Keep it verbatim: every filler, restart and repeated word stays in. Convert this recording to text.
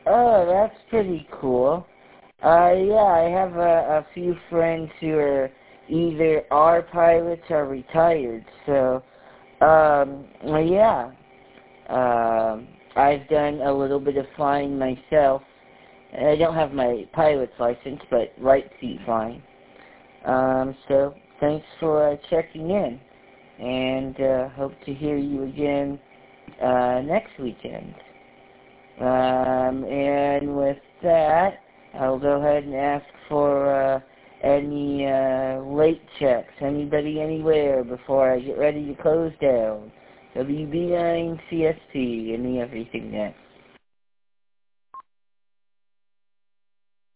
Oh, that's pretty cool. Uh, yeah, I have a, a few friends who are either are pilots or retired, so, um, well, yeah. Um, I've done a little bit of flying myself. I don't have my pilot's license, but right seat flying. Um, so, thanks for uh, checking in, and uh, hope to hear you again uh, next weekend. Um, and with that, I'll go ahead and ask for uh, any uh, late checks, anybody anywhere, before I get ready to close down. W B nine C S T, any everything next.